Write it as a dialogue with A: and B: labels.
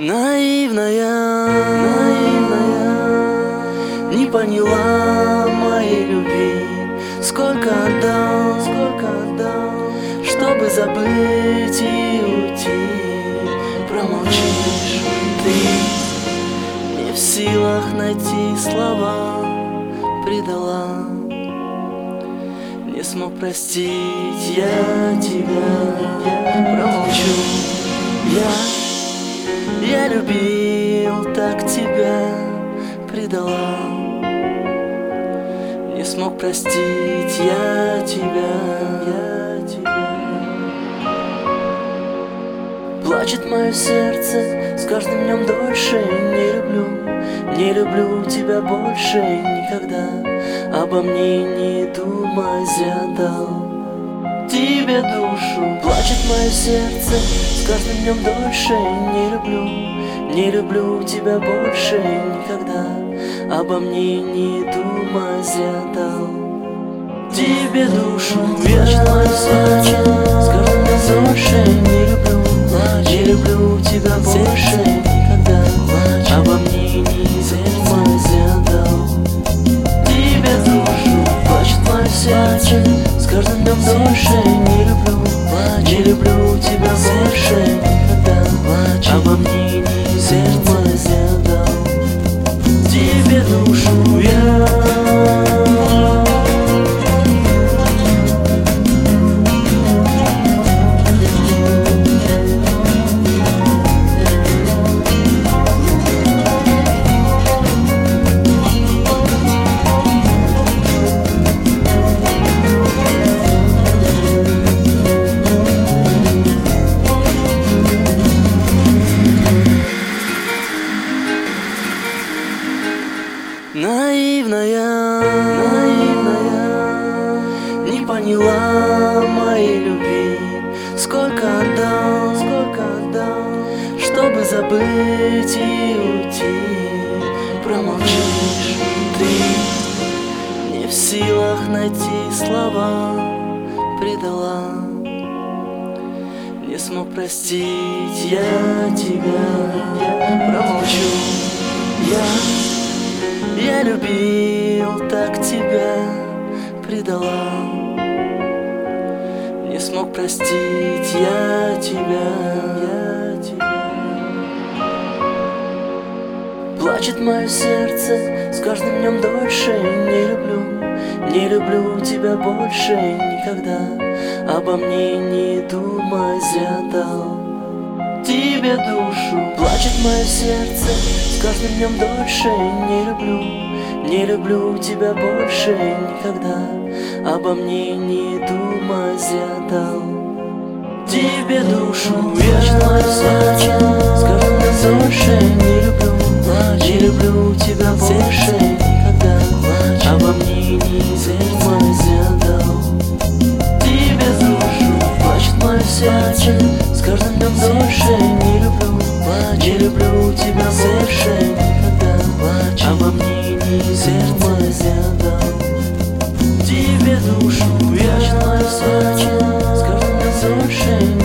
A: Не поняла моей любви. Сколько отдал, чтобы забыть и уйти. Промолчишь ты, не в силах найти слова. Предала, не смог простить я тебя. Промолчу я любил так тебя. Предала, не смог простить я тебя. Плачет мое сердце с каждым днем дольше. Не люблю тебя больше никогда. Обо мне не думай, зря дал тебе душу. Плачет мое сердце с каждым днем дольше. Не люблю тебя больше никогда. Обо мне не думай, зря дал тебе душу. Плачет мое сердце с каждым днем дольше. Не люблю тебя больше никогда. Обо мне не думай, зря дал тебе душу. Плачет мое сердце с каждым днем дольше. Не люблю тебя больше никогда. Обо мне не думай, зря дал тебе душу я. Наивная, не поняла моей любви. Сколько отдал, чтобы забыть и уйти. Промолчишь ты, не в силах найти слова. Предала, не смог простить я тебя. Промолчу я любил так тебя. Предала, не смог простить я тебя. Плачет мое сердце с каждым днем дольше. Не люблю тебя больше никогда. Обо мне не думай, зря дал тебе душу. Плачет мое сердце с каждым днем дольше. Не люблю тебя больше никогда. Обо мне не думай, зря дал тебе душу. Плачет мое сердце с каждым днем дольше. Не люблю тебя больше никогда. Обо мне не думай, зря дал тебе душу. Плачет мое сердце с каждым днем дольше. Не люблю тебя больше никогда. Обо мне не думай, зря дал тебе душу. Плачет мое сердце с каждым днем дольше.